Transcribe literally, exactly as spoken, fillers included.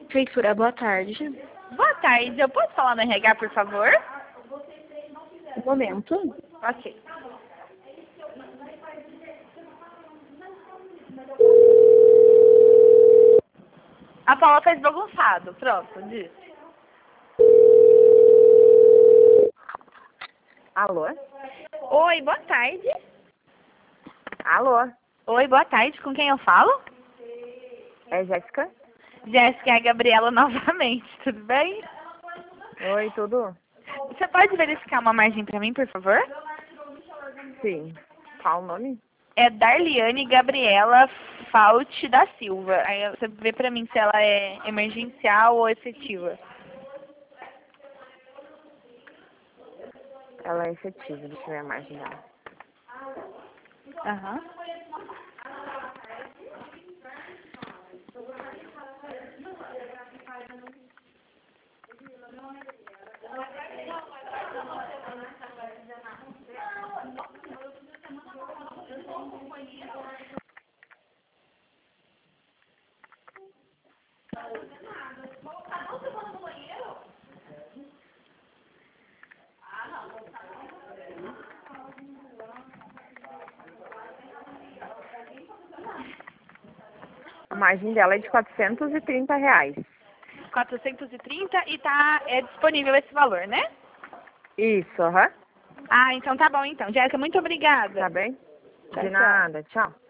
Prefeitura, boa tarde. Boa tarde, eu posso falar no R H, por favor? Um momento. Ok. A Paula fez bagunçado. Pronto, diz. Alô? Oi, boa tarde. Alô? Oi, boa tarde. Com quem eu falo? É Jéssica? Jéssica, é a Gabriela novamente. Tudo bem? Oi, tudo? Você pode verificar uma margem para mim, por favor? Sim. Qual o nome? É Darliane Gabriela Fault da Silva. Aí você vê pra mim se ela é emergencial ou efetiva. Ela é efetiva, deixa eu ver a margem dela. Aham. A margem dela é de quatrocentos e trinta reais. quatrocentos e trinta e tá é disponível esse valor, né? Isso, aham. Ah, então tá bom então. Jéssica, muito obrigada. Tá bem? Tchau, De tchau. nada, tchau.